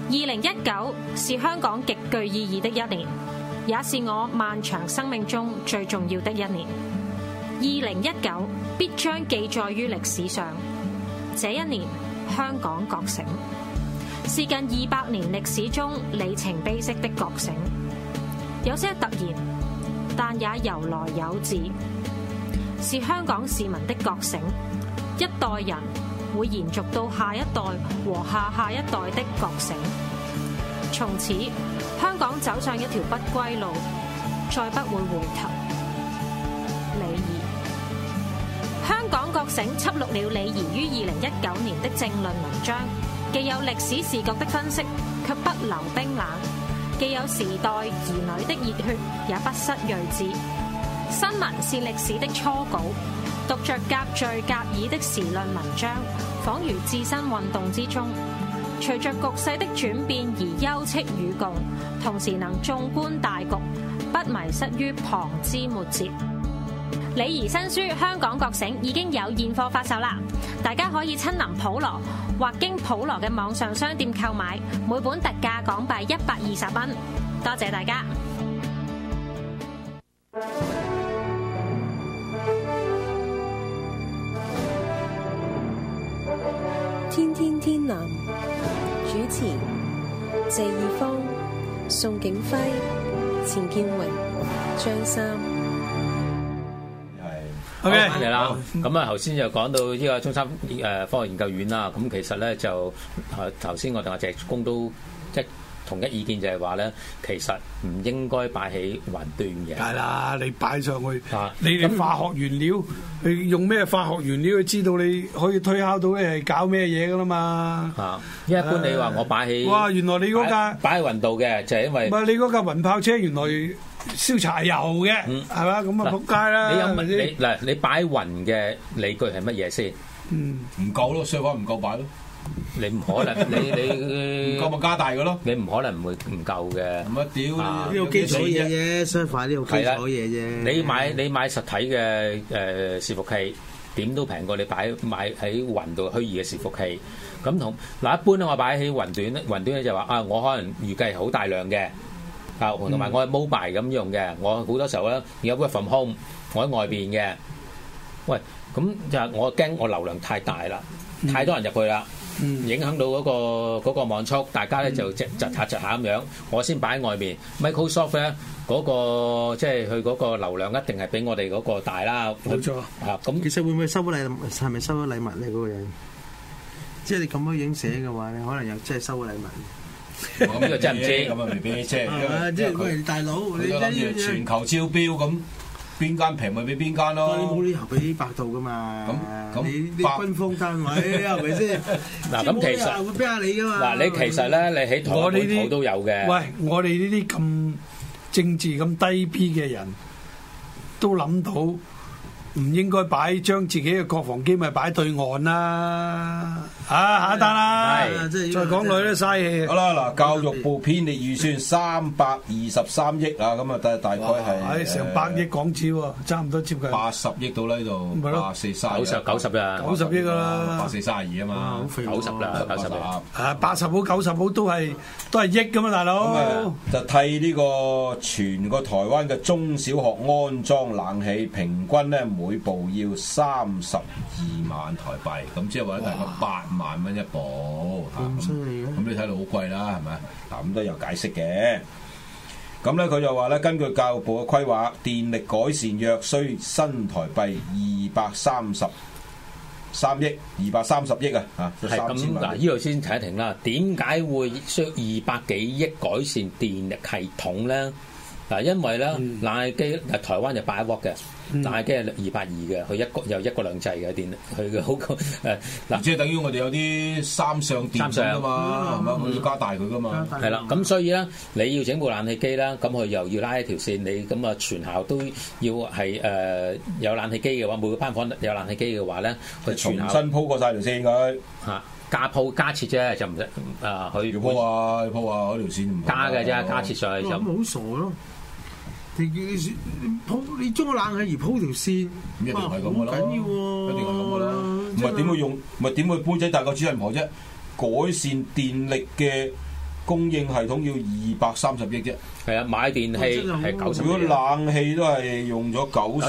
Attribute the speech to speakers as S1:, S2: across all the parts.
S1: 2019是香港極具意義的一年，也是我漫長生命中最重要的一年。2019必將記載於歷史上。這一年，香港覺醒，是近200年歷史中里程碑式的覺醒，有些突然，但也由來有自，是香港市民的覺醒，一代人會延續到下一代和下一代的覺醒。從此，香港走上一條不歸路，再不會回頭。李怡。香港覺醒輯錄了李怡於2019年的政論文章，既有歷史視角的分析，卻不留冰冷；既有時代兒女的熱血，也不失睿智。新聞是歷史的初稿，讀着夾敘夾議的時論文章，仿如置身運動之中，隨着局勢的轉變而休戚與共，同時能縱觀大局，不迷失於旁枝末節。李怡新書《香港覺醒》已經有現貨發售啦，大家可以親臨普羅或經普羅嘅網上商店購買，每本特價港幣120蚊。多謝大家。
S2: 天天天藍主持謝義方、宋景輝、錢建榮、張三。
S3: OK，翻嚟啦。咁啊，頭先就講到呢個中山科學研究院啦。咁其實咧就頭先我同阿謝公都同一意見，就係話咧，其實唔應該擺喺雲端嘅。
S4: 係啦，你擺上去，你哋化學原料，你用咩化學原料，知道你可以推敲到你係搞咩嘢噶啦嘛。
S3: 一般你話我擺喺
S4: 哇，原來你嗰架
S3: 擺喺雲度嘅，就係因為
S4: 唔係你嗰架雲炮車原來燒柴油嘅，係嘛？咁啊仆街啦！
S3: 你有問嗱，你擺雲嘅理據係乜嘢先？
S5: 唔夠咯，相反唔夠擺咯。
S3: 你唔可能，你
S5: 唔夠咪加大嘅咯。
S3: 你唔可能唔會唔夠嘅。
S5: 唔係屌
S6: 呢個基礎嘢啫，相反呢個基礎嘢啫。
S3: 你買實體嘅伺服器，點都平過你買喺雲度虛擬嘅伺服器。咁同嗱一般咧，我擺喺雲端咧就話啊，我可能預計係好大量嘅。同埋我係 mobile 咁用嘅，我好多時候咧而家 work from home，我喺外邊嘅。喂，咁就係我驚我流量太大啦，太多人入去啦，影響到嗰個網速，大家咧就窒下咁樣，我先擺喺外面。Microsoft 咧嗰個即係佢嗰個流量一定係比我哋嗰個大啦。
S4: 冇錯。
S6: 咁其實會唔會收咗禮物？係咪收咗禮物咧？嗰個人，即係你咁樣影寫嘅話咧，可能又真係收咗禮物。
S3: 咁呢個真唔知，
S5: 咁啊未必即係，
S6: 即係喂大佬，
S5: 你諗住全球招標咁，邊間平咪俾邊間咯？
S6: 你冇理由俾百度噶嘛？
S5: 咁
S6: 你軍方單位係咪先？
S3: 嗱咁其實
S6: 會俾下你噶嘛？
S3: 嗱你其實咧，你喺台灣本土都有嘅。
S4: 喂，我哋呢啲咁政治咁低 B 嘅人都諗到。唔應該將自己嘅國防機密擺對岸啦！下一單啦，再講女都嘥氣。
S5: 好啦，嗱，教育部編列預算323億啊，咁啊大概係
S4: 成100億港紙喎，差唔多接近
S5: 80億到呢度，8490
S3: 啦
S4: ，90億啦
S5: ，8432啊嘛
S3: ，90啦，90啦
S4: ，80好90好都係億㗎嘛，大佬。
S5: 就替呢個全個台灣嘅中小學安裝冷氣，平均咧每部要32萬台幣，咁即係話大概8萬蚊一部，
S6: 咁犀利嘅。
S5: 咁你睇到好貴啦，係咪？嗱，咁都有解釋嘅。咁咧佢就話咧，根據教育部嘅規劃，電力改善約需新台幣230億啊！
S3: 係咁嗱，呢度先停一停啦。點解會需要200幾億改善電力系統咧？嗱，因為咧冷氣機台灣就8瓦嘅，冷氣機係220嘅，佢有一個兩制嘅電力，佢嘅好個嗱，
S5: 即係等於我哋有啲三相電㗎嘛，係咪？我要加大佢㗎嘛。
S3: 係啦，咁所以咧，你要整部冷氣機啦，咁佢又要拉一條線，你咁啊全校都要係有冷氣機嘅話，每個班房有冷氣機嘅話咧，佢
S5: 重新鋪過晒條線佢
S3: 嚇。加設啫，就唔使佢
S5: 要鋪啊嗰條線唔
S3: 加嘅啫，加設上去就
S6: 好傻咯。你將個冷氣而鋪條線，
S5: 一定係咁噶啦，
S6: 緊要喎，
S5: 一定係咁噶啦。唔係點會杯仔大過主人婆啫？改善電力嘅供應系統要230億啫。
S3: 係啊，買電器係90億。
S5: 如果冷氣都係用咗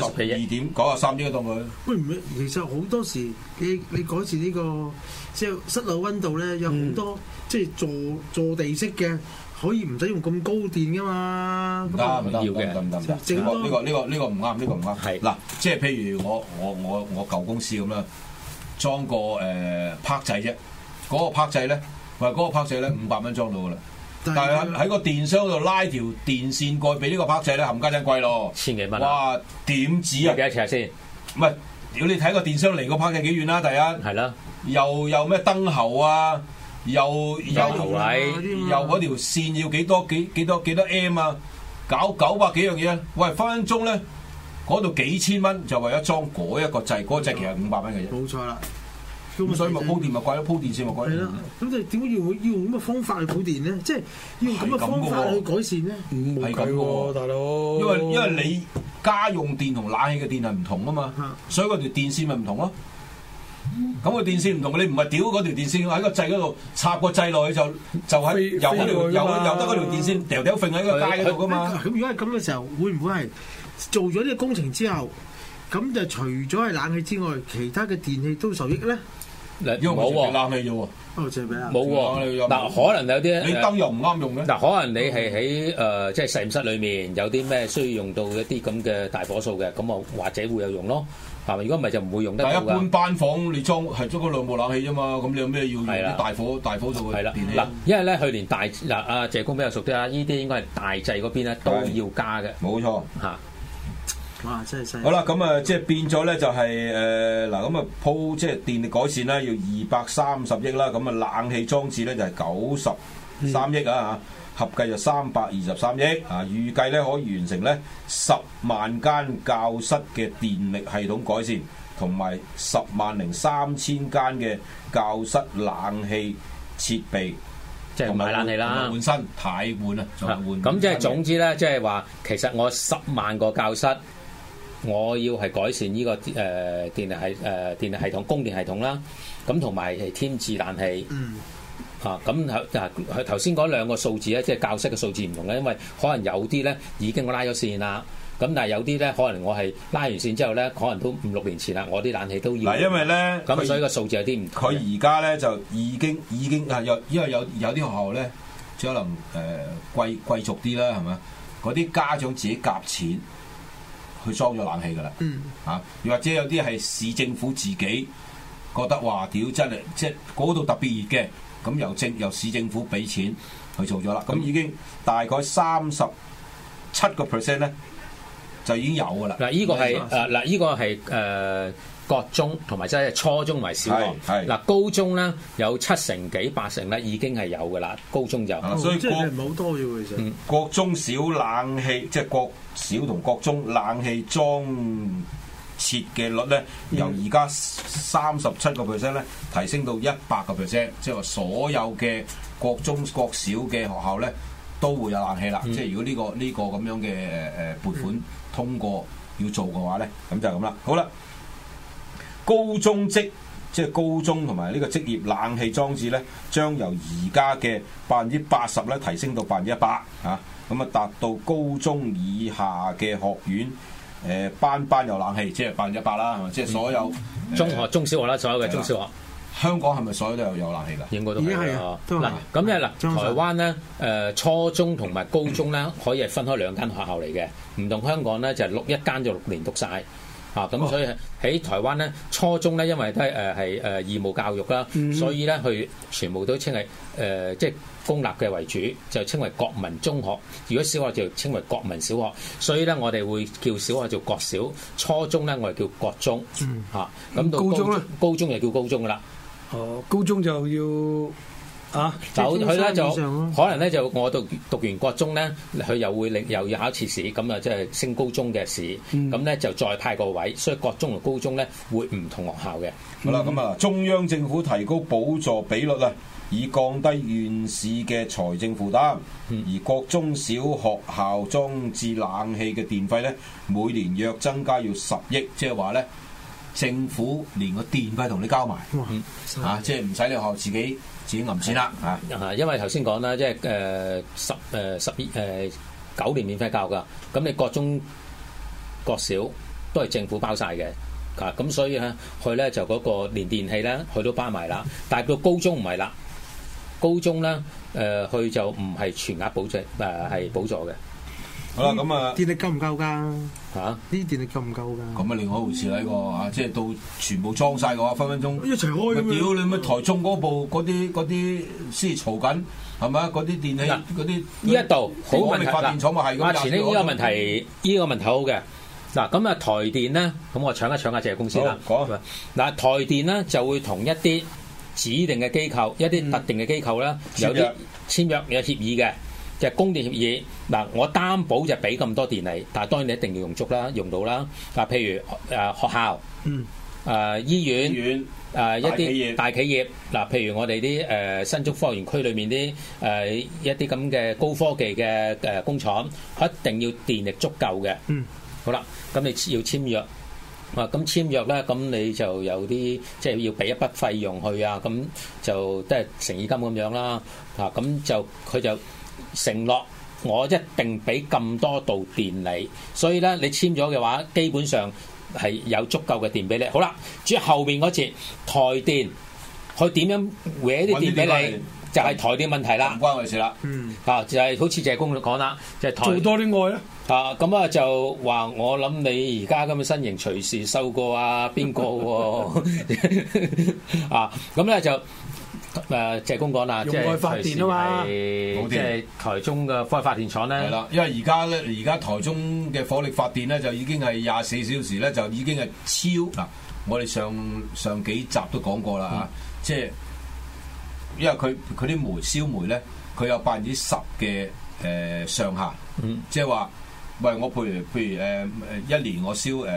S5: 92.93億當佢。
S6: 喂唔係，其實好多時你改善呢個即係室內溫度咧，有好多即係坐地式嘅，可以唔使用咁高電噶嘛。
S5: 唔得，呢個唔啱，呢個唔啱。
S3: 係
S5: 嗱，即係譬如我舊公司咁啦，裝個拍掣啫，嗰個拍掣咧，嗰個拍掣咧500蚊裝到噶啦。但係喺個電箱度拉條電線蓋俾呢個拍掣咧，冚家真貴咯，
S3: 千幾蚊。
S5: 哇，點止啊？
S3: 幾多尺先？
S5: 唔係，如果你睇個電箱離個拍掣幾遠啦？第一
S3: 係啦，
S5: 又咩燈喉啊？又
S3: 喉位，
S5: 又嗰條線要幾多 M 啊？搞900幾樣嘢，喂，分分鐘咧嗰度幾千蚊就為咗裝嗰一個掣，嗰個掣其實500蚊嘅啫。
S6: 冇錯啦。
S5: 咁所以咪鋪電咪貴咯，鋪電線咪貴咯。
S6: 係啦，咁就點解要用咁嘅方法去補電咧？即係要用咁嘅方法去改善咧？
S4: 冇計喎，大佬。
S5: 因為你家用電同冷氣嘅電係唔同啊嘛，所以嗰條電線咪唔同咯。咁個電線唔同，你唔係屌嗰條電線喺個掣嗰度插個掣落去就喺由得嗰條電線掉掉揈喺個街嗰度噶嘛。
S6: 咁如果係咁嘅時候，會唔會係做咗呢個工程之後，咁就除咗係冷氣之外，其他嘅電器都受益咧？
S5: 因為冇喎，冷氣啫喎。
S6: 哦，就係俾啊。
S3: 冇喎。嗱，可能有啲
S5: 你燈又唔啱用嘅。
S3: 嗱，可能你係喺即係實驗室裏面有啲咩需要用到一啲咁嘅大火數嘅，咁啊或者會有用咯。係咪？如果唔係就唔會用得到㗎。但係一般班房你裝係裝嗰兩部冷氣啫嘛，咁你有咩要用啲大火數嘅電器？嗱，因為咧去年阿謝公比較熟啲啦，呢啲應該係大掣嗰邊咧都要加嘅。冇錯嚇。
S6: 哇！真係犀利。好
S5: 啦，咁啊，即係變咗咧，就係嗱，咁啊鋪即係電力改善啦，要230億啦，咁啊冷氣裝置咧就係93億啊，合計就323億啊，預計咧可以完成咧10萬間教室嘅電力系統改善，同埋103000間嘅教室冷氣設備。即係買冷氣啦，換新替換啊，仲換。咁即係總之咧，即係話其實我10萬個教室。我要係改善呢個電力系統供電系統啦，咁同埋係添置冷氣。咁頭先嗰兩個數字咧，即係教室嘅數字唔同嘅，因為可能有啲咧已經我拉咗線啦，咁但係有啲咧可能我係拉完線之後咧，可能都5-6年前啦，我啲冷氣都要。嗱，因為咧咁所以個數字有啲唔同。佢而家咧就已經因為有啲學校咧，可能貴族啲啦，係咪？嗰啲家長自己夾錢。佢裝咗冷氣㗎啦，又或者有啲係市政府自己覺得話屌真係即係嗰度特別熱嘅，咁由市政府俾錢去做咗啦，咁已經大概37%咧就已經有㗎啦。嗱，依個係依個係國中同埋即係初中同埋小學。嗱，高中咧有70幾80%咧已經係有㗎啦，高中就。所以即係唔係好多嘅喎，其實。國中小冷氣即係國小同國中冷氣裝設嘅率咧，由而家37%咧提升到100%，即係話所有嘅國中國小嘅學校咧都會有冷氣啦。即係如果呢個咁樣嘅撥款通過要做嘅話咧，咁就係咁啦。好啦。高中即係高中同埋呢個職業冷氣裝置咧，將由而家嘅80%咧提升到100%嚇，咁啊達到高中以下嘅學院班有冷氣，即係100%啦，係咪？即係所有中學、中小學啦，所有嘅中小學。香港係咪所有都有冷氣㗎？應該都係啊。嗱，咁咧台灣咧初中同埋高中咧可以係分開2間學校嚟嘅，唔同香港咧就係一間就6年讀晒。咁所以喺台灣咧，初中咧，因為都係義務教育啦，所以咧佢全部都稱為即係公立嘅為主，就稱為國民中學。如果小學就稱為國民小學，所以咧我哋會叫小學做國小，初中咧我哋叫國中。咁到高中咧，高中就叫高中噶啦。
S4: 高中就要。
S3: 佢咧就可能咧就我讀完國中咧，佢又要考次試，咁啊即係升高中嘅試，咁咧就再派個位，所以國中同高中咧會唔同學校嘅。好啦，咁啊中央政府提高補助比率啊，以降低縣市嘅財政負擔，而國中小學校裝置冷氣嘅電費咧，每年約增加要10億，即係話咧政府連個電費同你交埋，即係唔使你學校自己
S5: 自己揞錢啦嚇。
S3: 啊，因為頭先講啦，即係9年免費教㗎，咁你各中各小都係政府包晒嘅。咁所以咧，佢咧就嗰個連電器咧，佢都包埋啦。但係到高中唔係啦，高中咧佢就唔係全額補助，係補助嘅。
S5: 好啦，咁啊，
S6: 電力夠唔夠㗎？
S3: 嚇，
S6: 呢啲電力夠唔夠㗎？
S5: 咁啊，另外一回事啦，呢個啊，即係到全部裝晒嘅話，分分鐘
S6: 一齊開
S5: 咪屌你咪台中嗰部嗰啲先嘈緊，係咪啊？嗰啲電器嗰啲
S3: 呢一度好問題
S5: 發電廠咪係咁。
S3: 阿前呢個問題，呢個問題好嘅。嗱，咁啊台電咧，咁我搶一搶借公司啦。
S5: 講
S3: 嗱，台電咧就會同一啲指定嘅機構、一啲特定嘅機構咧，有啲簽約有協議嘅，就係供電協議。嗱，我擔保就俾咁多電力，但係當然你一定要用足啦，用到啦。嗱，譬如學校、醫院、一啲大企業，嗱，譬如我哋啲新竹科學園區裏面啲一啲咁嘅高科技嘅工廠，一定要電力足夠嘅。好啦，咁你要簽約，咁簽約咧，咁你就有啲即係要俾一筆費用去啊，咁就即係誠意金咁樣啦，咁就佢就承諾我一定俾咁多度電你，所以咧你簽咗嘅話，基本上係有足夠嘅電俾你。好啦，至於後面嗰節台電，佢點樣搲啲電俾你？就係台電問題啦，
S5: 唔關我事啦。
S3: 就係好似謝公講啦，就係台
S4: 做多啲愛啦。
S3: 咁啊就話我諗你而家咁嘅身形隨時瘦過啊邊個喎？咁咧就謝公講啦，即係
S4: 發電啊嘛，
S3: 即係台中嘅火力發電廠咧。
S5: 係啦，因為而家台中嘅火力發電咧就已經係24小時咧，就已經係超嗱。我哋上幾集都講過啦即係。因為佢啲燒煤咧，佢有10%嘅上限，即係話，喂，我譬如一年我燒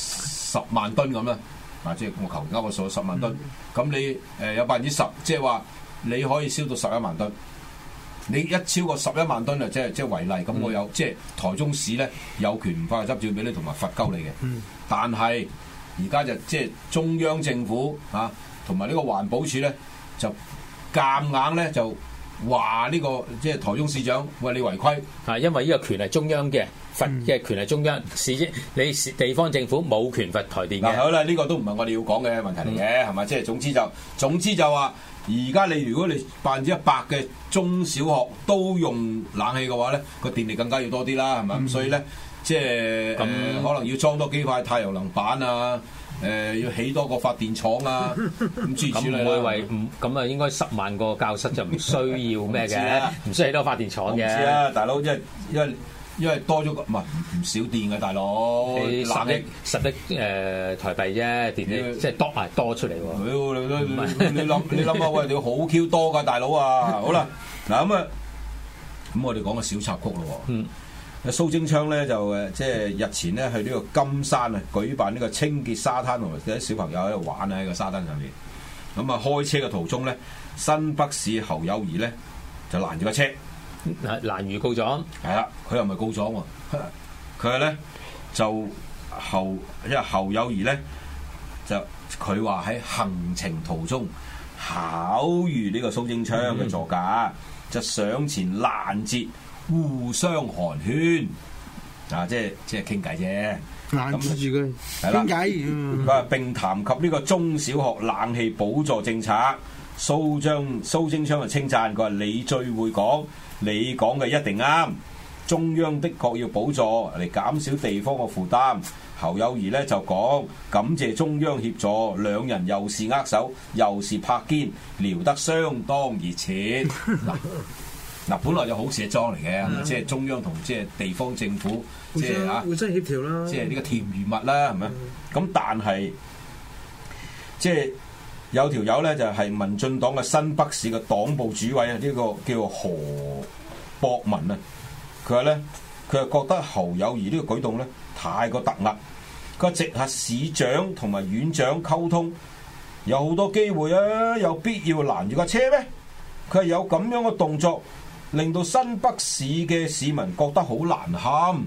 S5: 10萬噸咁啦，即係我求啱個數10萬噸，咁你有10%，即係話你可以燒到11萬噸，你一超過11萬噸啊，即係違例，咁我有即係台中市咧有權唔發執照俾你同埋罰鳩你嘅，但係而家就即係中央政府同埋呢個環保署咧就。夾硬咧就話呢個即係台中市長喂你違規，
S3: 因為呢個權係中央嘅，罰嘅權係中央，你地方政府冇權罰台電嘅。
S5: 好啦，呢個都唔係我哋要講嘅問題嚟嘅，係咪？即係總之就話，而家如果你100%嘅中小學都用冷氣嘅話咧，個電力更加要多啲啦，係咪？咁所以咧，即係可能要裝多幾塊太陽能板啊。要起多個發電廠啊，咁
S3: 唔會為咁啊，應該10萬個教室就唔需要咩嘅，唔需要起多發電廠嘅。
S5: 唔知啊，大佬，因為多咗個唔少電嘅大佬，
S3: 你10億台幣啫，電力即係多出嚟喎。
S5: 你諗下，喂，你好 Q 多㗎大佬啊！好啦，嗱咁我哋講個小插曲咯喎。蘇貞昌咧就即係日前咧去呢個金山啊舉辦呢個清潔沙灘，同埋啲小朋友喺度玩喺個沙灘上面。咁啊開車嘅途中咧，新北市侯友宜咧就攔住架車，
S3: 攔如告狀。
S5: 係啦，佢又唔係告狀喎，佢咧就因為侯友宜咧就佢話喺行程途中巧遇呢個蘇貞昌嘅座駕，就上前攔截。互相寒暄即係傾偈啫，
S6: 攔住佢傾偈。
S5: 佢話並談及呢個中小學冷氣補助政策，蘇貞昌就稱讚佢話：你最會講，你講嘅一定啱。中央的確要補助嚟減少地方嘅負擔。侯友宜咧就講感謝中央協助，兩人又是握手又是拍肩，聊得相當熱切。嗱，本來就好寫裝嚟嘅，即係中央同即係地方政府，即係
S6: 互相協調啦，
S5: 即係呢個甜如蜜啦，係咪？咁但係即係有條友咧，就係民進黨嘅新北市嘅黨部主委啊，呢個叫何博文啊，佢話咧，佢係覺得侯友宜呢個舉動咧太過突兀，佢話直轄市長同埋院長溝通有好多機會啊，有必要攔住架車咩？佢係有咁樣嘅動作。令到新北市嘅市民覺得好難堪。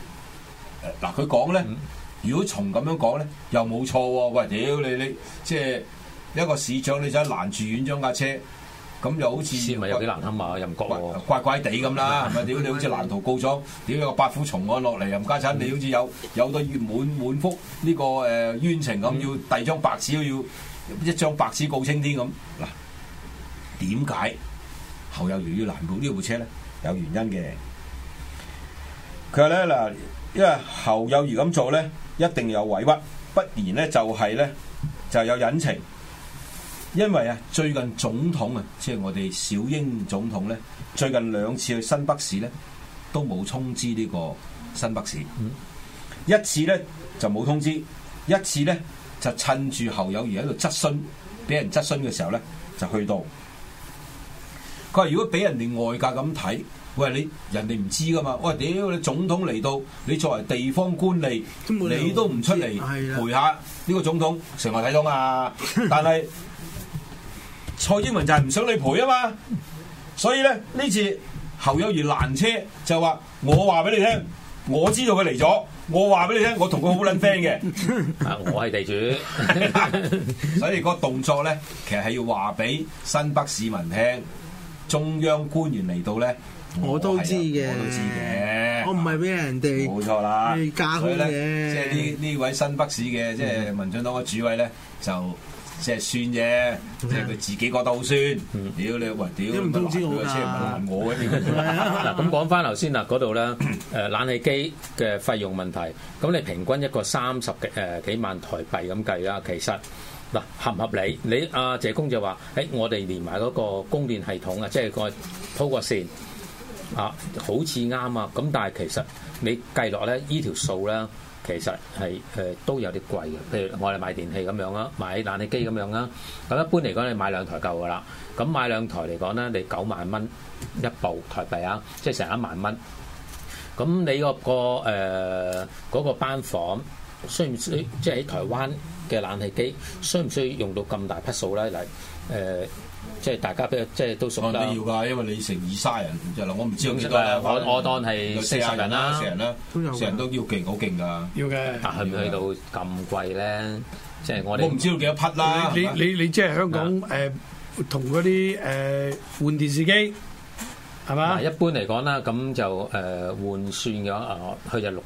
S5: 嗱，佢講咧，如果從咁樣講咧，又冇錯喎。喂，屌你即係一個市長你就攔住院長架車，咁又好似
S3: 先咪有幾難堪啊？又唔覺喎，
S5: 怪怪地咁啦，係咪？屌你好似難逃告狀，屌有個八虎重案落嚟，冚家鏟你好似有對滿腹呢個冤情咁，要遞張白紙，要一張白紙告青天咁。嗱，點解侯友宜要攔到呢部車咧？有原因嘅。佢話咧嗱，因為侯友宜咁做咧，一定有委屈，不然咧就係咧就有隱情。因為啊，最近總統啊，即係我哋小英總統咧，最近2次去新北市咧，都冇通知呢個新北市。一次咧就冇通知，一次咧就趁住侯友宜喺度質詢，俾人質詢嘅時候咧，就去到。佢話：如果俾人哋外界咁睇，喂你人哋唔知噶嘛？喂屌你總統嚟到，你作為地方官吏，你都唔出嚟陪下呢個總統，成何體統啊？但係蔡英文就係唔想你陪啊嘛，所以咧呢次侯友宜攔車就話：我話俾你聽，我知道佢嚟咗，我話俾你聽，我同佢好撚 friend 嘅。
S3: 我係地主，
S5: 所以個動作咧，其實係要話俾新北市民聽，中央官員嚟到咧，
S6: 我都知嘅，我唔係俾人哋
S5: 冇錯啦，
S6: 架空嘅。
S5: 即係呢位新北市嘅即係民進黨嘅主委咧，就即係酸啫，即係佢自己覺得好酸。屌你喂，屌
S6: 唔通知我
S5: 車唔係攔我嘅。
S3: 嗱咁講翻頭先嗱，嗰度咧冷氣機嘅費用問題，咁你平均一個30幾萬台幣咁計啦，其實嗱合唔合理？你阿謝公就話：我哋連埋嗰個供電系統啊，即係個鋪個線啊，好似啱啊。咁但係其實你計落咧，依條數咧。其實係都有啲貴嘅，譬如我哋買電器咁樣啦，買冷氣機咁樣啦。咁一般嚟講，你買2台夠噶啦。咁買2台嚟講咧，你9萬蚊一部台幣啊，即係成1萬蚊。咁你嗰個班房需唔需即係喺台灣嘅冷氣機需唔需要用到咁大匹數咧？嚟即係大家即係都熟啦。
S5: 都要㗎，因為你成20-30人就啦，我唔知有幾多啦。
S3: 我當係40人啦
S5: ，40人啦，40人都要勁，好勁㗎。
S4: 要嘅，
S3: 但係去到咁貴咧，即係我哋
S5: 唔知道幾多匹啦。
S4: 你即係香港同嗰啲換電視機係嘛？
S3: 一般嚟講啦，咁就換算嘅話，佢就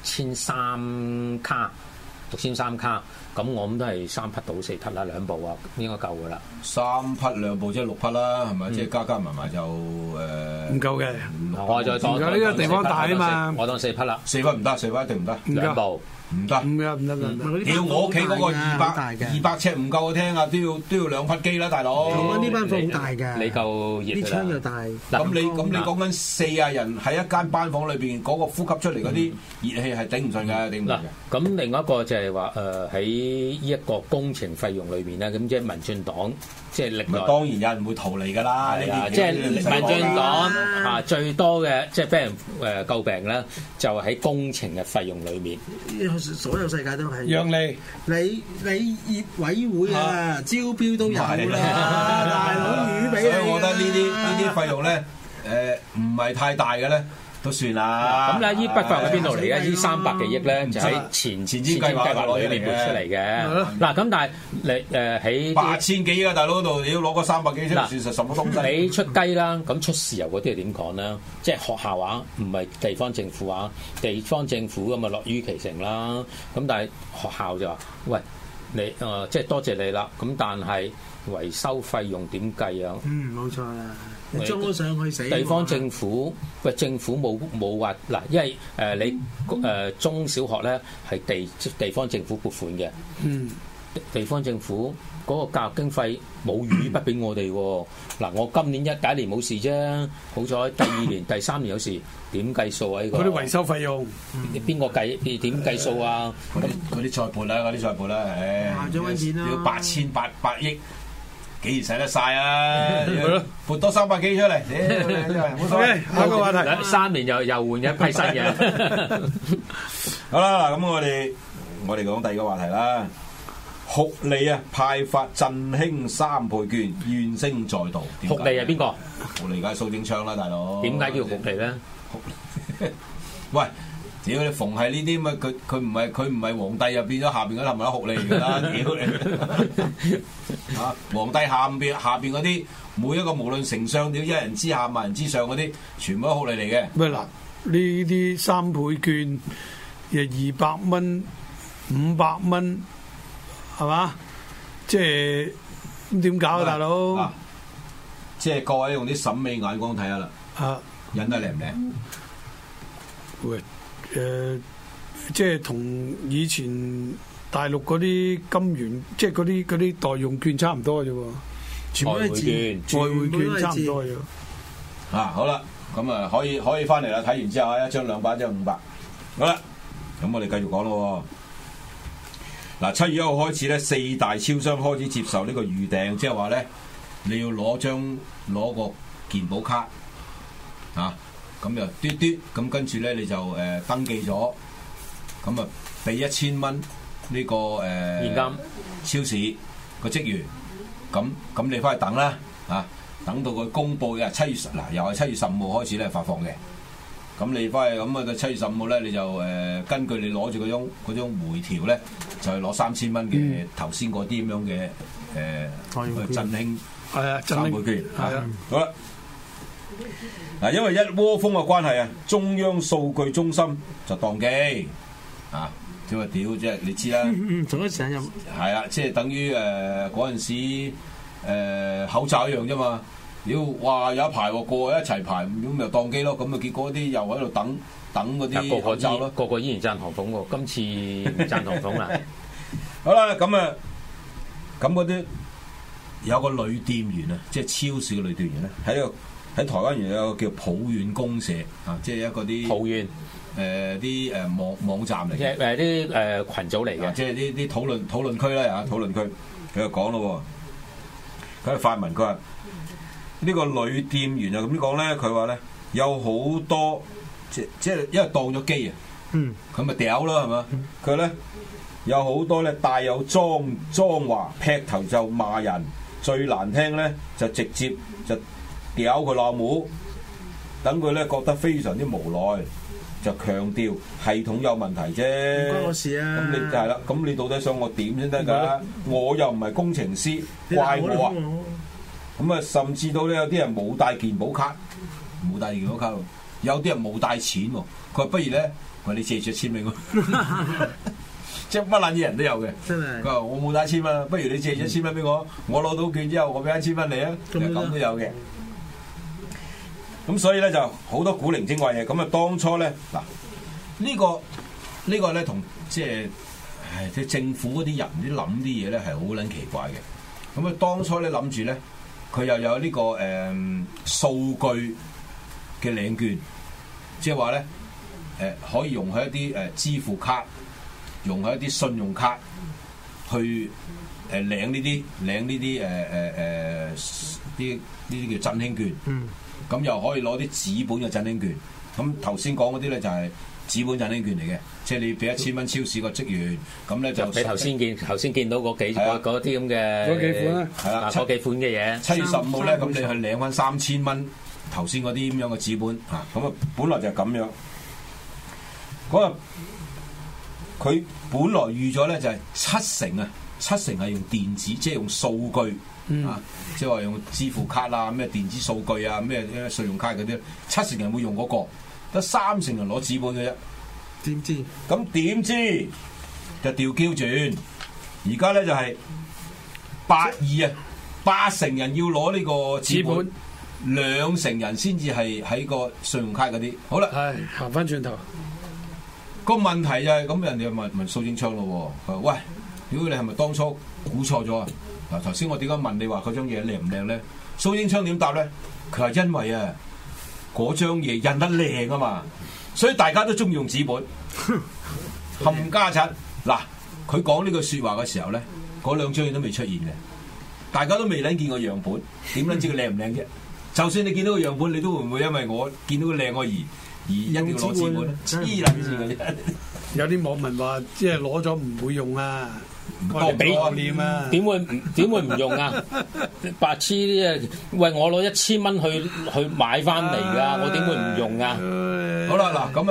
S3: 6300卡，6300卡。咁我諗都係3匹到4匹啦，2部啊，應該夠噶啦。
S5: 3匹2部即係6匹啦，係咪？即係加埋就唔
S4: 夠嘅。
S3: 我再當
S4: 呢個地方大啊嘛，
S3: 我當4匹啦。
S5: 4匹唔得，4匹一定唔得。
S3: 2部
S5: 唔得。屌我屋企嗰個200尺唔夠我聽啊，都要2匹機啦，大佬。
S6: 呢班房好大㗎。
S3: 你夠熱㗎啦。
S6: 啲窗又大。
S5: 咁你講緊40人喺一間班房裏邊，嗰個呼吸出嚟嗰啲熱氣係頂唔順㗎，頂唔順嘅。
S3: 咁另外一個就係話喺呢一個工程費用裏面咧，咁即係民進黨即係歷來
S5: 當然有人會逃離㗎啦。
S3: 即係民進黨最多嘅即係俾人詬病咧，就喺工程嘅費用裏面。
S6: 所有世界都係
S4: 讓利，
S6: 你業委會啊招標都有啦，大佬魚俾你。
S5: 所以我覺得呢啲費用咧，唔係太大嘅咧，都算啦。
S3: 咁咧，呢筆費用喺邊度嚟嘅？呢300幾億咧，就喺前瞻計劃裏面撥出嚟嘅。嗱，咁但係你喺
S5: 8000幾啊，大佬度你要攞個300幾出嚟，算實什麼東西？
S3: 你出雞啦，咁出豉油嗰啲係點講咧？即係學校啊，唔係地方政府啊，地方政府咁啊樂於其成啦。咁但係學校就話：喂，你即係多謝你啦。咁但係維修費用點計啊？
S6: 冇錯啦。你裝咗上去死
S3: 地方政府喂，政府冇話嗱，因為你中小學咧係地方政府撥款嘅，地方政府嗰個教育經費冇預筆俾我哋喎。嗱，我今年第一年冇事啫，好彩第2年、第3年有事，點計數啊？呢個
S4: 嗰啲維修費用，
S3: 邊個計？點計數啊？
S5: 嗰啲再撥啦，嗰啲再撥啦，
S6: 再揾錢啦，
S5: 要8800億。幾時使得晒啊？撥多300幾出嚟，冇所謂。
S4: 下個話題
S3: ，3年又換一批新嘅。
S5: 好啦，嗱咁我哋講第二個話題啦。酷吏啊，派發振興3倍券，怨聲載道。
S3: 酷吏係邊個？
S5: 酷吏而家係蘇貞昌啦，大佬。
S3: 點解叫酷吏咧？
S5: 喂， 屌你逢係呢啲咁啊，佢唔係皇帝，就變咗下邊嗰啲係咪酷吏嚟㗎啦？屌你嚇！皇帝下邊嗰啲每一個無論丞相屌一人之下萬人之上嗰啲，全部都酷吏嚟嘅。
S4: 喂嗱，呢啲3倍券200蚊、500蚊，係嘛？即係咁點搞啊，大佬？
S5: 即係各位用啲審美眼光睇下啦。
S4: 啊，
S5: 印得靚唔靚？
S4: 喂，即係同以前大陸嗰啲金元，即係嗰啲代用券差唔多啫喎，
S6: 全部都係字，
S4: 外匯券差唔多啫。
S5: 好啦，咁啊可以翻嚟啦。睇完之後啊，1張200，1張500。好啦，咁我哋繼續講咯。嗱，7月1號開始咧，4大超商開始接受呢個預訂，即係話咧你要攞個健保卡啊。咁就嘟嘟，咁跟住咧你就登記咗，咁啊俾1000蚊呢個
S3: 現金
S5: 超市個職員，咁你翻去等啦，等到佢公佈嘅7月嗱，又係7月15號開始咧發放嘅，咁你翻去咁啊到7月15號咧你就根據你攞住嗰種回條咧，就係攞3000蚊嘅頭先嗰啲咁樣嘅振興3倍券，
S4: 係啊，
S5: 好啦。嗱，因為一窩蜂嘅關係啊，中央數據中心就當機點啊屌！即係你知啦，
S6: 同一時間入
S5: 係啊，即係等於嗰陣時口罩一樣啫嘛。屌，哇有一排喎，個個一齊排，咁咪當機咯。咁啊結果啲又喺度等嗰啲口罩咯。
S3: 個個依然贊唐鳳喎，今次唔贊唐鳳啦。
S5: 好啦，咁嗰啲有個女店員啊，即係超市嘅女店員咧，喺台灣有個叫抱怨公社即係一個啲
S3: 抱怨
S5: 啲網站嚟嘅，
S3: 啲群組嚟嘅，
S5: 即係啲討論區啦討論區，佢就講咯喎，佢發文佢話呢個女店員就咁講咧，佢話咧有好多即係因為當咗機啊，佢咪屌咯係嘛，佢咧有好多咧帶有裝話劈頭就罵人，最難聽咧就直接就屌佢老母，等佢咧覺得非常之無奈，就強調系統有問題啫。
S6: 唔關我事啊！
S5: 咁你係啦，咁你到底想我點先得㗎？我又唔係工程師，怪我啊！咁啊，甚至到咧有啲人冇帶健保卡，有啲人冇帶錢喎。佢話不如咧，你借住1000俾我，即係乜撚嘢人都有嘅。
S6: 真係。
S5: 佢話我冇帶錢嘛，不如你借咗1000蚊俾我，我攞到券之後，我俾1000蚊你啊！咁都有嘅。咁所以咧就好多古靈精怪嘢，咁啊當初咧嗱呢個咧同即係政府嗰啲人啲諗啲嘢咧係好撚奇怪嘅。咁啊當初咧諗住咧佢又有呢個數據嘅領券，即係話咧可以用喺一啲支付卡，用喺一啲信用卡去領呢啲叫振興券。咁又可以攞啲紙本嘅振興券，咁頭先講嗰啲咧就係紙本振興券嚟嘅，即係你俾1000蚊超市個職員，咁咧就
S3: 你頭先見到嗰啲咁嘅
S4: 嗰幾款
S5: 係啦，
S3: 嗰幾款嘅嘢。
S5: 7月15號咧，咁你去領翻3000蚊頭先嗰啲咁樣嘅紙本咁啊本來就係咁樣，嗰日佢本來預咗咧就係七成係用電子，即係用數據。即係話用支付卡啊，咩電子數據啊，咩信用卡嗰啲，7成人會用嗰個，得3成人攞紙本嘅啫。
S6: 點知？
S5: 咁點知就調嬌轉？而家咧就係82啊，8成人要攞呢個紙本，2成人先至係喺個信用卡嗰啲。好啦，
S4: 行翻轉頭，
S5: 個問題就係咁，人哋問蘇貞昌咯喎，喂，如果你係咪當初估錯咗啊？嗱，頭先我點解問你話嗰張嘢靚唔靚咧？蘇貞昌點答咧？佢話因為啊，嗰張嘢印得靚啊嘛，所以大家都中意用紙本。冚家鏟嗱，佢講呢句説話嘅時候咧，嗰2張嘢都未出現嘅，大家都未撚見過樣本，點撚知佢靚唔靚啫？就算你見到個樣本，你都會唔會因為我見到佢靚而一定要攞紙本咧？黐撚線嘅啫！
S4: 有啲網民話，即係攞咗唔會用啊。
S5: 當
S3: 俾
S4: 我念啊！
S3: 點會唔用啊？白痴啲啊！喂，我攞1000蚊去買翻嚟㗎，我點會唔用啊？
S5: 好啦，嗱咁啊，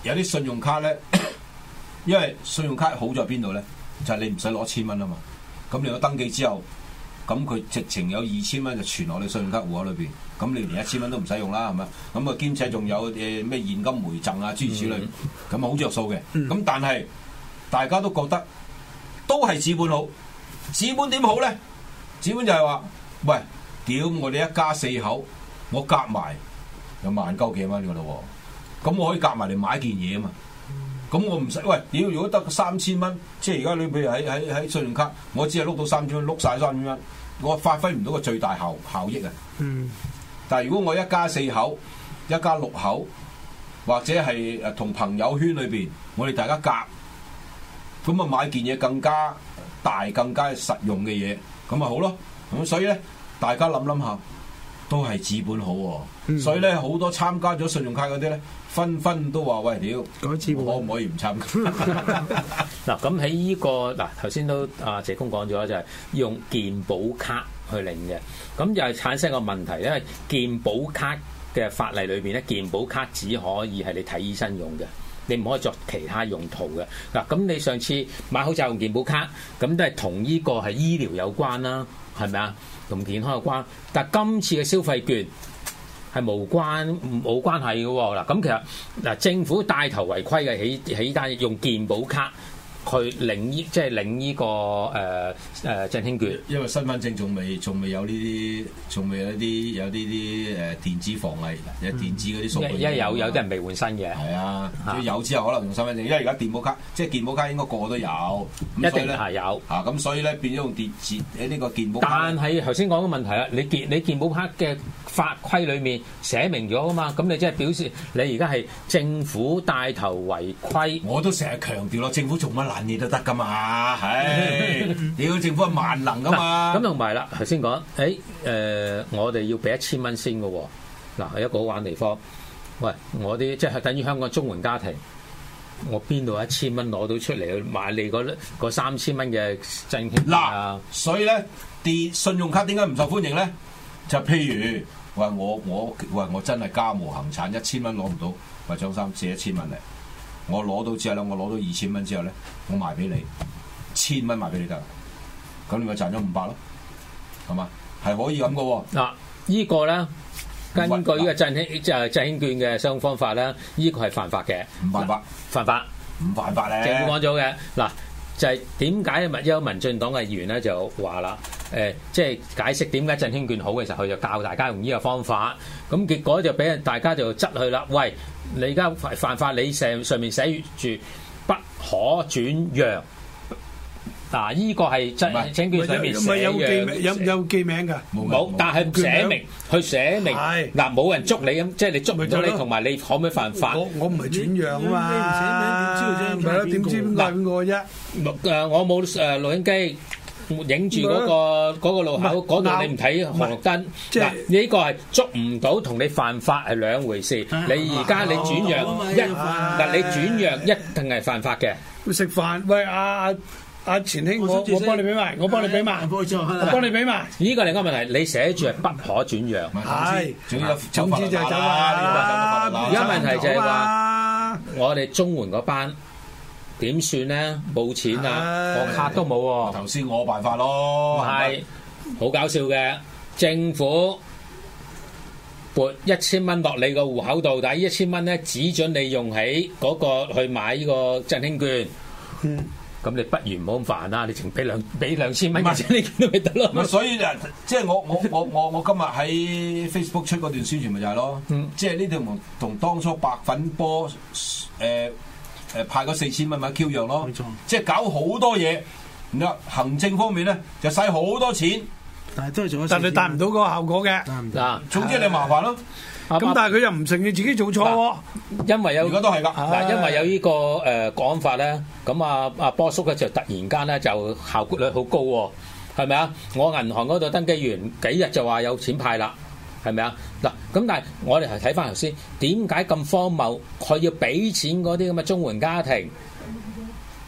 S5: 有啲信用卡咧，因為信用卡好在邊度咧？就係、是、你唔使攞1000蚊啊嘛。咁你有登記之後，咁佢直情有2000蚊就存落你信用卡戶口裏邊。咁你連1000蚊都唔使用啦，係咪？咁啊兼且仲有咩現金回贈啊諸如此類，咁啊好着數嘅。咁但係大家都覺得都係紙本好，紙本點好咧？紙本就係話，喂，屌我哋一家4口，我夾埋有19000幾蚊噶咯喎，咁我可以夾埋嚟買件嘢啊嘛。咁我唔使喂，屌如果得3000蚊，即係而家你譬如喺信用卡，我只係碌到3000蚊，碌晒3000蚊，我發揮唔到個最大效益啊。但係如果我一家4口、一家6口，或者係誒同朋友圈裏邊，我哋大家夾，咁啊買件嘢更加大、更加實用嘅嘢，咁咪好咯。咁所以咧，大家諗下，都係紙本好喎。所以咧，好多參加咗信用卡嗰啲咧，紛紛都話：喂，屌，可唔可以唔參加？
S3: 嗱，咁喺呢個嗱頭先都阿謝公講咗，就係用健保卡去領嘅，咁又係產生個問題，因為健保卡嘅法例裏邊咧，健保卡只可以係你睇醫生用嘅，你唔可以作其他用途嘅。嗱，咁你上次買口罩用健保卡，咁都係同呢個係醫療有關啦，係咪啊？同健康有關，但係今次嘅消費券係冇關係嘅喎。嗱，咁其實嗱政府帶頭違規嘅起單用健保卡去領即係領呢個振興券，
S5: 因為身份證仲未有呢啲，仲未有啲電子防偽，有電子嗰啲數據。
S3: 因為有啲人未換新嘅。
S5: 係啊，有之後可能用身份證，因為而家健保卡即係健保卡應該個個都有，
S3: 一定係有。
S5: 咁所以咧變咗用電子呢個健保卡。
S3: 但係頭先講嘅問題啦，你健保卡嘅法規裡面寫明咗啊嘛，咁你即係表示你而家係政府帶頭違規。
S5: 我都成日強調咯，政府做乜爛嘢都得噶嘛，唉，屌政府係萬能噶嘛。
S3: 咁同埋啦，頭先講，我哋要俾1000蚊先嘅喎。嗱，係一個好玩地方。喂，我啲即係等於香港綜援家庭，我邊度1000蚊攞到出嚟去買你嗰3000蚊嘅振興啊？
S5: 所以咧，信用卡點解唔受歡迎咧？就譬如話我真係家無恆產，1000蚊攞唔到，喂張生借1000蚊嚟。我攞到之後咧，我攞到2000蚊之後咧，我賣俾你1000蚊賣俾你得，咁你咪賺咗500咯，係嘛？係可以咁嘅喎。
S3: 嗱，呢個咧根據呢個振興券嘅使用方法咧，呢個係犯法嘅。
S5: 唔犯法，
S3: 犯法，
S5: 唔犯法咧。
S3: 政府講咗嘅嗱，就係點解有民進黨嘅議員咧就話啦，即係解釋點解振興券好嘅時候，佢就教大家用呢個方法，咁結果就俾人大家就質佢啦。喂，你而家犯法，你上面寫住不可轉讓。嗱，依個係振興券上面寫嘅，
S4: 有記名㗎，
S3: 冇，但係佢寫明嗱，冇人捉你咁，即係你捉唔到你，同埋你可唔可以犯法？
S4: 我唔係轉讓啊嘛，唔係咯，點知賴我啫？
S3: 我冇錄影機影住嗰個路口，嗰度你唔睇紅綠燈。嗱，呢個係捉唔到同你犯法係兩回事。你而家你轉讓你轉讓一定係犯法嘅。
S4: 食飯，喂阿錢兄，我幫你俾埋，我幫你俾埋。
S3: 呢個另一個問題，你寫住係不可轉讓。
S4: 係，總之就係走啦。
S3: 而家問題就係話，我哋綜援嗰班點算咧？冇錢啊，我卡都冇喎。
S5: 頭先我辦法咯。
S3: 係，好搞笑嘅，政府撥1000蚊落你個戶口度，但係1000蚊咧只准你用喺嗰個去買呢個振興券。咁你不如唔好咁煩啦，你淨俾2000蚊嘅啫，你見到咪得咯？
S5: 所以即係我今日喺 Facebook 出嗰段宣傳咪就係咯，即係呢條同當初白粉波派嗰4000蚊咪 Q 樣咯，即係搞好多嘢，然後行政方面咧就使好多錢，
S6: 但係都係做咗，
S4: 但係達唔到嗰個效果嘅。
S3: 嗱，
S5: 總之你麻煩咯。
S4: 咁但係佢又唔承認自己做錯喎，
S3: 因為有
S5: 而家都係㗎。
S3: 嗱，因為有呢個講法咧，咁阿波叔咧就突然間咧就效果率好高喎，係咪啊？我銀行嗰度登記完幾日就話有錢派啦，係咪啊？嗱，咁但係我哋係睇翻頭先，點解咁荒謬？佢要俾錢嗰啲咁嘅綜援家庭，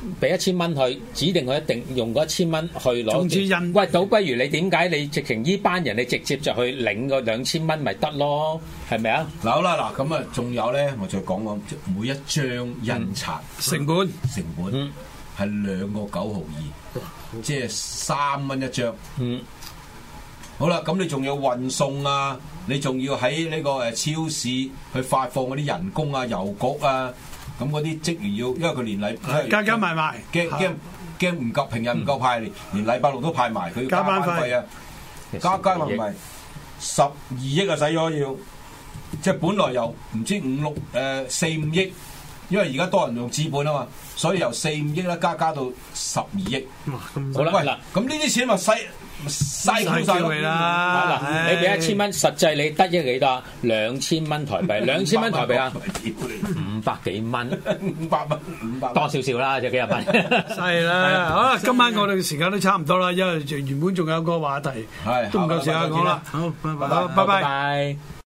S3: 俾1000蚊去，指定佢一定用嗰1000蚊去攞。
S4: 總之印
S3: 喂，倒不如你點解你直情呢班人你直接就去領個2000蚊咪得咯？係咪啊？
S5: 嗱好啦，嗱咁啊，仲有咧，我再講講每一張印刷
S4: 成本
S5: 係2個9毫2，即係3蚊一張。好啦，咁你仲要運送啊，你仲要喺呢個超市去發放嗰啲人工啊、郵局啊，咁嗰啲職員要，因為佢連禮
S4: 加埋埋，
S5: 驚唔夠，平日唔夠派，連禮拜六都派埋，佢要加班費啊，加埋12億啊，使咗要，即係本來由唔知4、5億，因為而家多人用紙本啊嘛，所以由4、5億咧加到12億。
S3: 好啦，嗱，
S5: 咁呢啲錢咪嘥晒佢
S4: 啦。
S3: 嗱，你俾1000蚊，實際你得益幾多？2000蚊台幣，2000蚊台幣啊，500幾蚊
S5: ，500蚊，
S3: 多少少啦，就幾廿蚊。
S4: 係啦，好啦，今晚我哋嘅時間都差唔多啦，因為原本仲有個話題，都唔夠時間講啦。好，拜拜。